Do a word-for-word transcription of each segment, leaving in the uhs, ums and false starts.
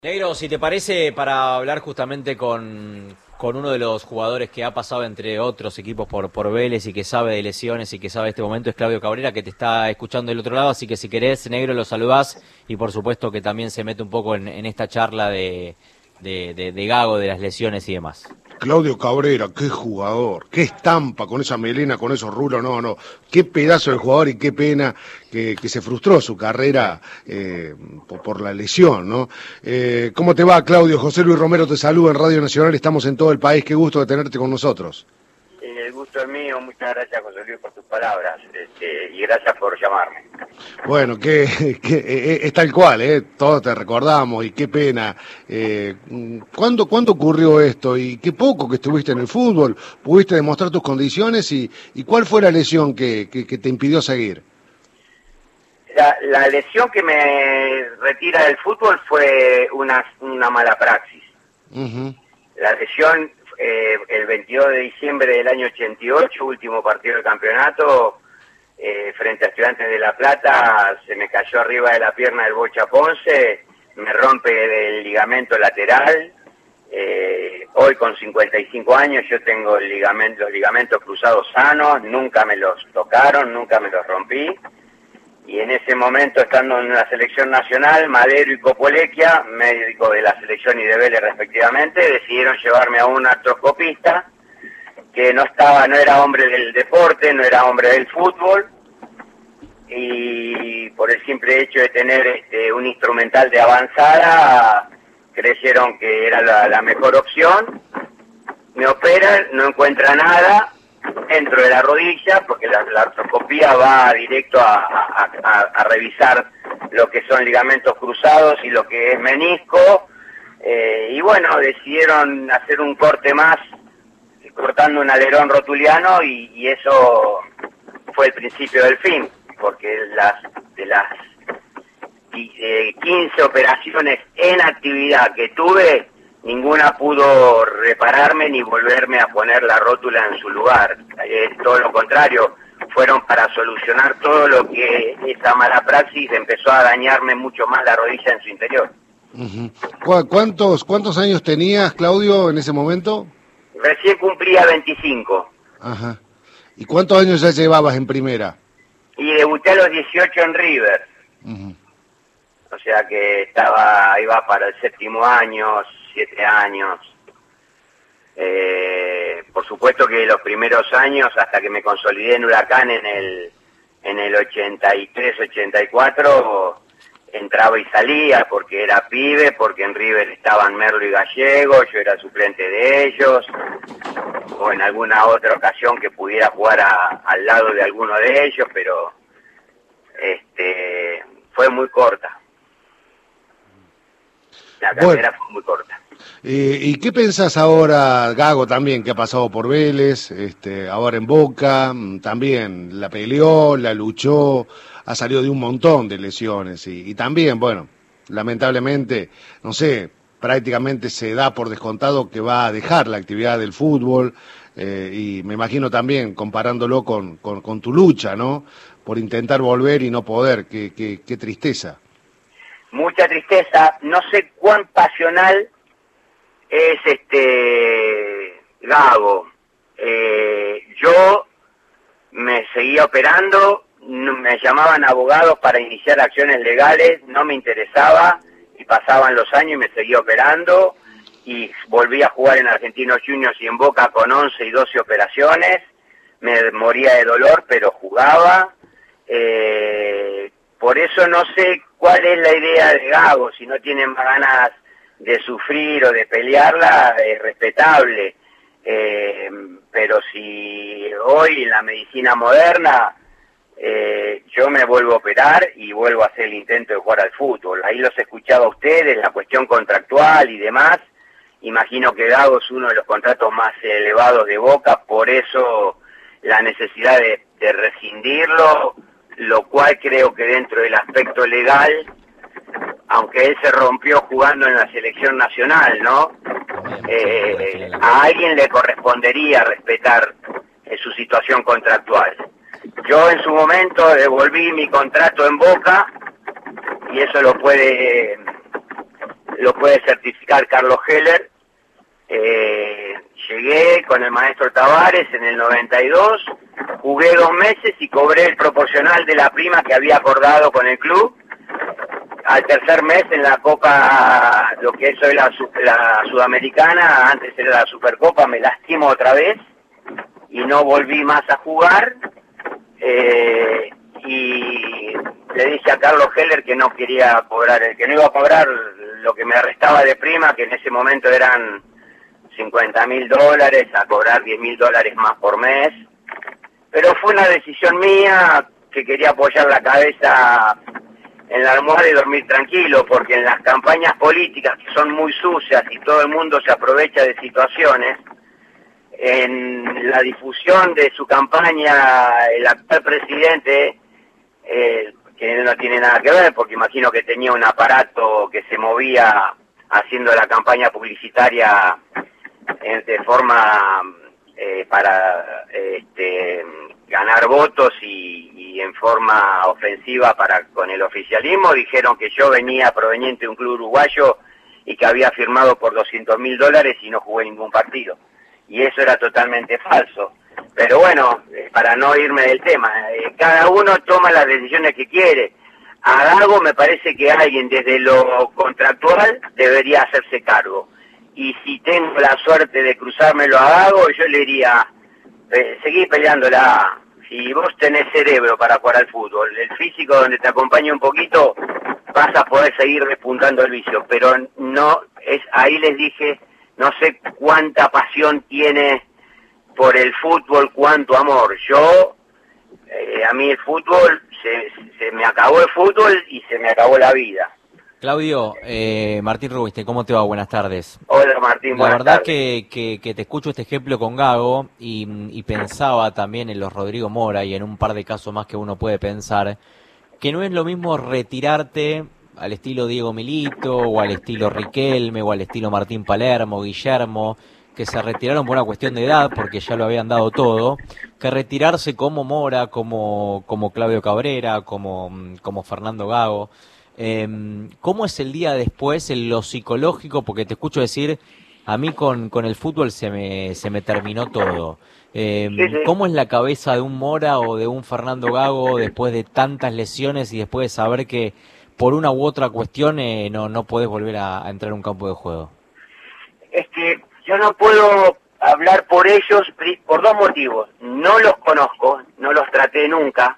Negro, si te parece, para hablar justamente con, con uno de los jugadores que ha pasado entre otros equipos por, por Vélez y que sabe de lesiones y que sabe de este momento, es Claudio Cabrera, que te está escuchando del otro lado, así que si querés, Negro, lo saludás y por supuesto que también se mete un poco en, en esta charla de, de, de, de Gago, de las lesiones y demás. Claudio Cabrera, qué jugador, qué estampa con esa melena, con esos rulos, no, no, qué pedazo de jugador y qué pena que, que se frustró su carrera eh, por, por la lesión, ¿no? Eh, ¿Cómo te va, Claudio? José Luis Romero te saluda en Radio Nacional, estamos en todo el país, qué gusto de tenerte con nosotros. El gusto es mío, muchas gracias, José Luis, por tus palabras, este, y gracias por llamarme. Bueno, que, que es tal cual, ¿eh? Todos te recordamos y qué pena. Eh, ¿cuándo, ¿Cuándo ocurrió esto? Y qué poco que estuviste en el fútbol, pudiste demostrar tus condiciones y, y ¿cuál fue la lesión que, que, que te impidió seguir? La, la lesión que me retira del fútbol fue una, una mala praxis. Uh-huh. La lesión, eh, el veintidós de diciembre del año ochenta y ocho, último partido del campeonato, Eh, frente a Estudiantes de La Plata, se me cayó arriba de la pierna del Bocha Ponce, me rompe el ligamento lateral. Eh, hoy con cincuenta y cinco años yo tengo el ligamento, los ligamentos cruzados sanos, nunca me los tocaron, nunca me los rompí. Y en ese momento, estando en la selección nacional, Madero y Copolequia, médico de la selección y de Vélez respectivamente, decidieron llevarme a un artroscopista que no estaba, no era hombre del deporte, no era hombre del fútbol, y por el simple hecho de tener este, un instrumental de avanzada, creyeron que era la, la mejor opción. Me operan, no encuentra nada dentro de la rodilla, porque la, la artroscopía va directo a, a, a, a revisar lo que son ligamentos cruzados y lo que es menisco, eh, y bueno, decidieron hacer un corte más, cortando un alerón rotuliano, y, y eso fue el principio del fin, porque las de las eh, quince operaciones en actividad que tuve, ninguna pudo repararme ni volverme a poner la rótula en su lugar. Eh, todo lo contrario, fueron para solucionar todo lo que esa mala praxis empezó a dañarme mucho más la rodilla en su interior. Uh-huh. ¿Cu- ¿Cuántos, ¿Cuántos años tenías, Claudio, en ese momento? Recién cumplía veinticinco. Ajá. ¿Y cuántos años ya llevabas en primera? Y debuté a los dieciocho en River. Uh-huh. O sea que estaba, iba para el séptimo año, siete años. Eh, por supuesto que los primeros años, hasta que me consolidé en Huracán en el, en el ochenta y tres, ochenta y cuatro, entraba y salía porque era pibe, porque en River estaban Merlo y Gallego, yo era suplente de ellos, o en alguna otra ocasión que pudiera jugar a, al lado de alguno de ellos, pero este fue muy corta. La carrera bueno, fue muy corta. Eh, ¿Y qué pensás ahora, Gago también, que ha pasado por Vélez, este, ahora en Boca, también la peleó, la luchó, ha salido de un montón de lesiones y, y también, bueno, lamentablemente, no sé, prácticamente se da por descontado que va a dejar la actividad del fútbol eh, y me imagino también comparándolo con, con, con tu lucha, ¿no? Por intentar volver y no poder, qué, qué, qué tristeza. Mucha tristeza, no sé cuán pasional es este Gago. Eh, yo me seguía operando, me llamaban abogados para iniciar acciones legales, no me interesaba, y pasaban los años y me seguía operando, y volví a jugar en Argentinos Juniors y en Boca con once y doce operaciones, me moría de dolor, pero jugaba. Eh, por eso no sé cuál es la idea de Gago, si no tiene más ganas de sufrir o de pelearla, es respetable. Eh, pero si hoy en la medicina moderna eh, yo me vuelvo a operar y vuelvo a hacer el intento de jugar al fútbol. Ahí los escuchaba a ustedes, la cuestión contractual y demás. Imagino que Gago es uno de los contratos más elevados de Boca, por eso la necesidad de, de rescindirlo, lo cual creo que dentro del aspecto legal, aunque él se rompió jugando en la selección nacional, ¿no? Eh, a alguien le correspondería respetar eh, su situación contractual. Yo en su momento devolví mi contrato en Boca y eso lo puede lo puede certificar Carlos Heller. Eh, llegué con el maestro Tavares en el noventa y dos, jugué dos meses y cobré el proporcional de la prima que había acordado con el club. Al tercer mes en la Copa, lo que es hoy la, la Sudamericana, antes era la Supercopa, me lastimo otra vez y no volví más a jugar. Eh, y le dije a Carlos Heller que no quería cobrar, que no iba a cobrar lo que me restaba de prima, que en ese momento eran cincuenta mil dólares, a cobrar diez mil dólares más por mes. Pero fue una decisión mía, que quería apoyar la cabeza en la almohada y dormir tranquilo, porque en las campañas políticas, que son muy sucias y todo el mundo se aprovecha de situaciones, en la difusión de su campaña, el actual presidente, eh, que no tiene nada que ver, porque imagino que tenía un aparato que se movía haciendo la campaña publicitaria eh, de forma eh, para este, ganar votos y, y en forma ofensiva para con el oficialismo. Dijeron que yo venía proveniente de un club uruguayo y que había firmado por doscientos mil dólares y no jugué ningún partido. Y eso era totalmente falso. Pero bueno, eh, para no irme del tema, eh, cada uno toma las decisiones que quiere. A Gago me parece que alguien desde lo contractual debería hacerse cargo. Y si tengo la suerte de cruzármelo a Gago, yo le diría, eh, seguí peleándola. Si vos tenés cerebro para jugar al fútbol, el físico donde te acompaña un poquito, vas a poder seguir despuntando el vicio. Pero no, es ahí les dije, no sé cuánta pasión tiene por el fútbol, cuánto amor. Yo, eh, a mí el fútbol, se, se me acabó el fútbol y se me acabó la vida. Claudio, eh, Martín Rubinstein, ¿cómo te va? Buenas tardes. Hola Martín, buenas La verdad tardes. que, que, que te escucho este ejemplo con Gago y, y pensaba también en los Rodrigo Mora y en un par de casos más que uno puede pensar, que no es lo mismo retirarte al estilo Diego Milito o al estilo Riquelme o al estilo Martín Palermo, Guillermo, que se retiraron por una cuestión de edad porque ya lo habían dado todo, que retirarse como Mora, como, como Claudio Cabrera, como, como Fernando Gago. Eh, ¿Cómo es el día después en lo psicológico? Porque te escucho decir, a mí con, con el fútbol se me, se me terminó todo. Eh, Sí, sí. ¿Cómo es la cabeza de un Mora o de un Fernando Gago después de tantas lesiones y después de saber que por una u otra cuestión eh, no, no podés volver a, a entrar a un campo de juego? Es que yo no puedo hablar por ellos por dos motivos. No los conozco, no los traté nunca,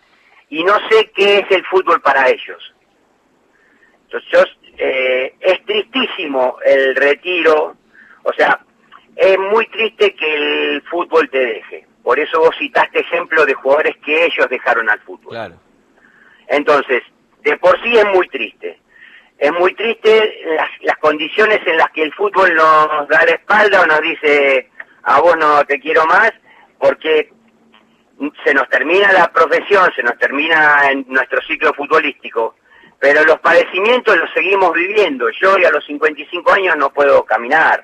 y no sé qué es el fútbol para ellos. Entonces, yo, eh, es tristísimo el retiro, o sea, es muy triste que el fútbol te deje. Por eso vos citaste ejemplos de jugadores que ellos dejaron al fútbol. Claro. Entonces, de por sí es muy triste. Es muy triste las, las condiciones en las que el fútbol nos da la espalda o nos dice, a vos no te quiero más, porque se nos termina la profesión, se nos termina en nuestro ciclo futbolístico, pero los padecimientos los seguimos viviendo. Yo a los cincuenta y cinco años no puedo caminar.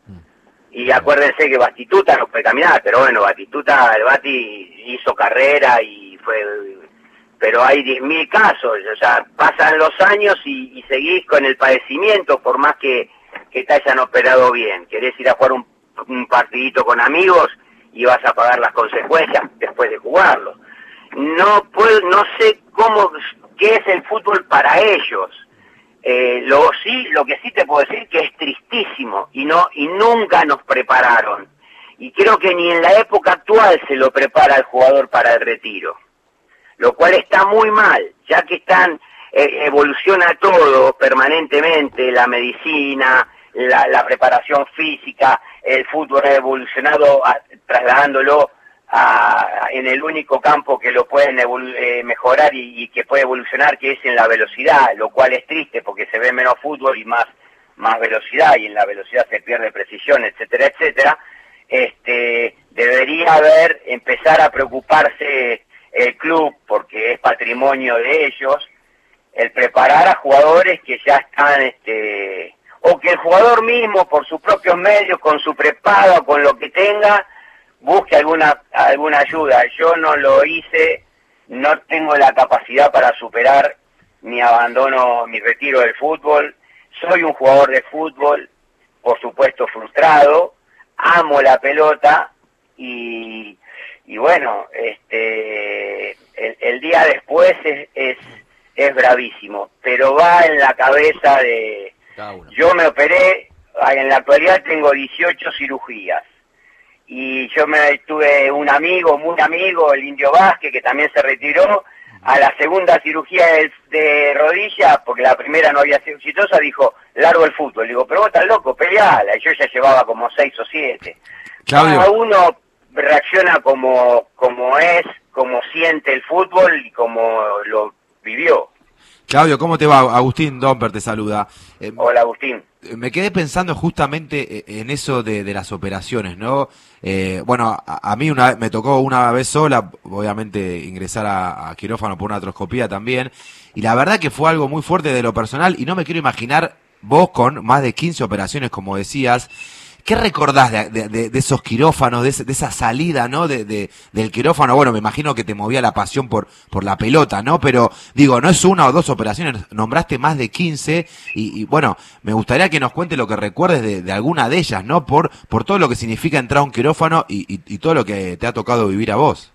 Y acuérdense que Batistuta no puede caminar, pero bueno, Batistuta, el Bati hizo carrera y fue... Pero hay diez mil casos, o sea, pasan los años y, y seguís con el padecimiento por más que, que te hayan operado bien. Querés ir a jugar un, un partidito con amigos y vas a pagar las consecuencias después de jugarlo. No puedo, no sé cómo, qué es el fútbol para ellos. Eh, lo sí, lo que sí te puedo decir que es tristísimo y no y nunca nos prepararon. Y creo que ni en la época actual se lo prepara el jugador para el retiro. Lo cual está muy mal, ya que están eh, evoluciona todo permanentemente, la medicina, la, la preparación física, el fútbol ha evolucionado a, trasladándolo a, en el único campo que lo pueden evolu eh, mejorar y, y que puede evolucionar, que es en la velocidad, lo cual es triste porque se ve menos fútbol y más, más velocidad, y en la velocidad se pierde precisión, etcétera, etcétera. Este, debería haber, empezar a preocuparse el club, porque es patrimonio de ellos, el preparar a jugadores que ya están, este, o que el jugador mismo por sus propios medios, con su prepago, con lo que tenga, busque alguna alguna ayuda. Yo no lo hice, no tengo la capacidad para superar mi abandono, mi retiro del fútbol, soy un jugador de fútbol, por supuesto frustrado, amo la pelota y, y bueno, este, el, el día después es, es, es bravísimo, pero va en la cabeza de... Yo me operé, en la actualidad tengo dieciocho cirugías. Y yo me tuve un amigo, muy amigo, el Indio Vázquez, que también se retiró. A la segunda cirugía de, de rodilla, porque la primera no había sido exitosa, dijo, largo el fútbol. Le digo, pero vos estás loco, peleala. Y yo ya llevaba como seis o siete. Claudio. Cada uno reacciona como, como es, como siente el fútbol y como lo vivió. Claudio, ¿cómo te va? Agustín Domper te saluda. Eh, Hola, Agustín. Me quedé pensando justamente en eso de, de las operaciones, ¿no? Eh, bueno, a, a mí una me tocó una vez sola, obviamente, ingresar a, a quirófano por una artroscopía también, y la verdad que fue algo muy fuerte de lo personal, y no me quiero imaginar vos con más de quince operaciones, como decías. ¿Qué recordás de, de, de, de esos quirófanos, de, ese, de esa salida, ¿no? De, de, del quirófano. Bueno, me imagino que te movía la pasión por, por la pelota, ¿no? Pero, digo, no es una o dos operaciones, nombraste más de quince, y, y bueno, me gustaría que nos cuente lo que recuerdes de, de alguna de ellas, ¿no? Por, por todo lo que significa entrar a un quirófano y, y, y todo lo que te ha tocado vivir a vos.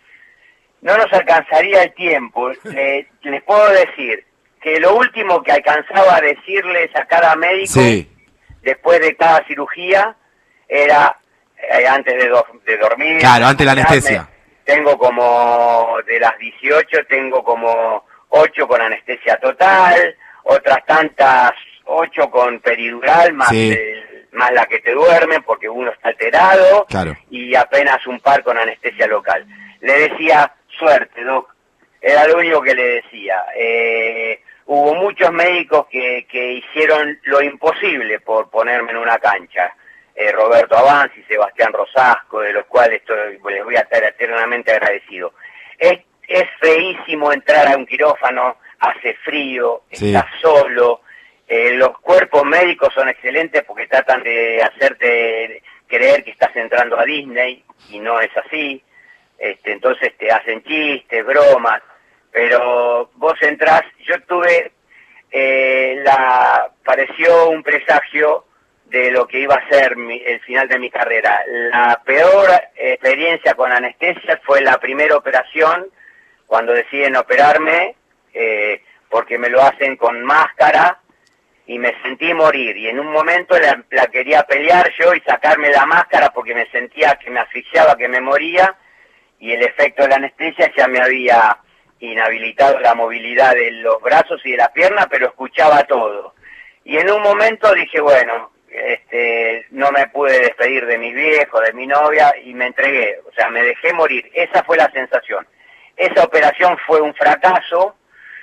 No nos alcanzaría el tiempo. Le, les puedo decir que lo último que alcanzaba a decirles a cada médico... Sí. Después de cada cirugía, era eh, antes de, do, de dormir. Claro, antes de la anestesia. Tengo como, de las dieciocho, tengo como ocho con anestesia total, otras tantas ocho con peridural, más, sí. el, más la que te duermen porque uno está alterado, claro. Y apenas un par con anestesia local. Le decía, suerte, doc. Era lo único que le decía. Eh... Hubo muchos médicos que, que hicieron lo imposible por ponerme en una cancha. Eh, Roberto Avanzi, Sebastián Rosasco, de los cuales estoy, les voy a estar eternamente agradecido. Es, es feísimo entrar a un quirófano, hace frío, sí. Estás solo. Eh, los cuerpos médicos son excelentes porque tratan de hacerte creer que estás entrando a Disney y no es así. Este, entonces te hacen chistes, bromas. Pero vos entrás, yo tuve, eh, la, pareció un presagio de lo que iba a ser mi, el final de mi carrera. La peor experiencia con anestesia fue la primera operación, cuando deciden operarme, eh, porque me lo hacen con máscara, y me sentí morir, y en un momento la, la quería pelear yo y sacarme la máscara porque me sentía que me asfixiaba, que me moría, y el efecto de la anestesia ya me había... inhabilitado la movilidad de los brazos y de las piernas, pero escuchaba todo. Y en un momento dije, bueno, este, no me pude despedir de mis viejos, de mi novia, y me entregué, o sea, me dejé morir. Esa fue la sensación. Esa operación fue un fracaso,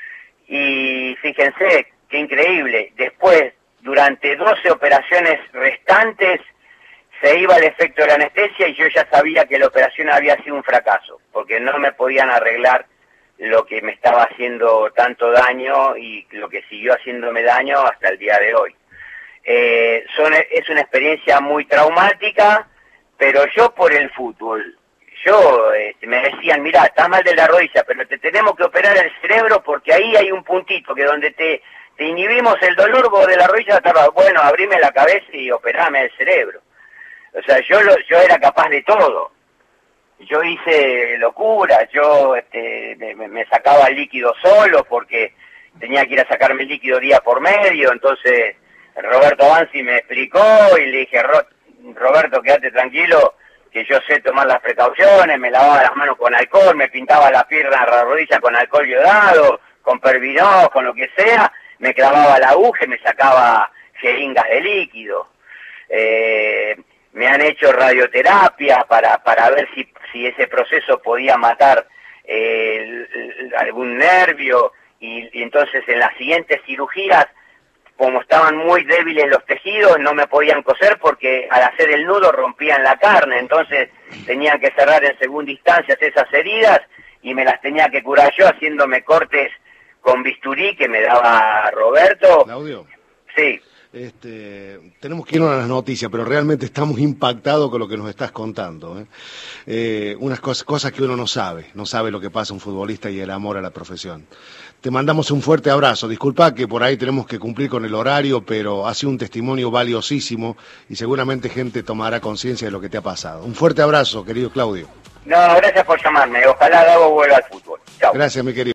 y fíjense, qué increíble, después, durante doce operaciones restantes, se iba el efecto de la anestesia, y yo ya sabía que la operación había sido un fracaso, porque no me podían arreglar lo que me estaba haciendo tanto daño y lo que siguió haciéndome daño hasta el día de hoy. Eh, son, es una experiencia muy traumática, pero yo por el fútbol, yo eh, me decían, mirá, estás mal de la rodilla, pero te tenemos que operar el cerebro porque ahí hay un puntito que donde te, te inhibimos el dolor, vos de la rodilla estaba, bueno, abrime la cabeza y operame el cerebro. O sea, yo, lo, yo era capaz de todo. Yo hice locuras, yo este, me, me sacaba el líquido solo porque tenía que ir a sacarme el líquido día por medio, entonces Roberto Avanzi me explicó y le dije, Roberto, quédate tranquilo, que yo sé tomar las precauciones, me lavaba las manos con alcohol, me pintaba la pierna, la rodilla con alcohol iodado, con Pervinol, con lo que sea, me clavaba la aguja y me sacaba jeringas de líquido. Eh, me han hecho radioterapia para, para ver si, si ese proceso podía matar eh, el, el, algún nervio, y, y entonces en las siguientes cirugías, como estaban muy débiles los tejidos, no me podían coser porque al hacer el nudo rompían la carne, entonces tenían que cerrar en segunda instancia esas heridas y me las tenía que curar yo haciéndome cortes con bisturí que me daba Roberto. Claudio. Sí. Este, tenemos que irnos a las noticias, pero realmente estamos impactados con lo que nos estás contando. ¿eh? Eh, unas cosas, cosas que uno no sabe, no sabe lo que pasa un futbolista y el amor a la profesión. Te mandamos un fuerte abrazo. Disculpa que por ahí tenemos que cumplir con el horario, pero ha sido un testimonio valiosísimo y seguramente gente tomará conciencia de lo que te ha pasado. Un fuerte abrazo, querido Claudio. No, gracias por llamarme. Ojalá Gago vuelva al fútbol. Chao. Gracias, mi querido.